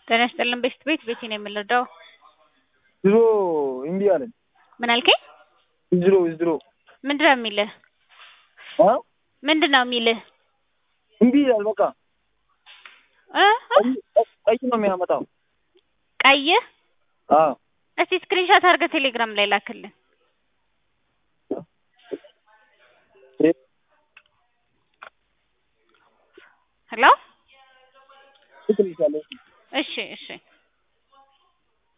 ጤና ይስጥልን ቤት ነው የምንረዳው? ድሮ እምቢ አለኝ። ምን አልከኝ? ድሮ ምንድነው የሚልህ? ምንድነው የሚልህ? እምቢ ይላል በቃ። ቀይ ነው የሚያመጣው። ቀይ? አዎ። እስቲ ስክሪንሾት አድርገህ ቴሌግራም ላይ ላክልን። ሄሎ? ስክሪንሾት እሺ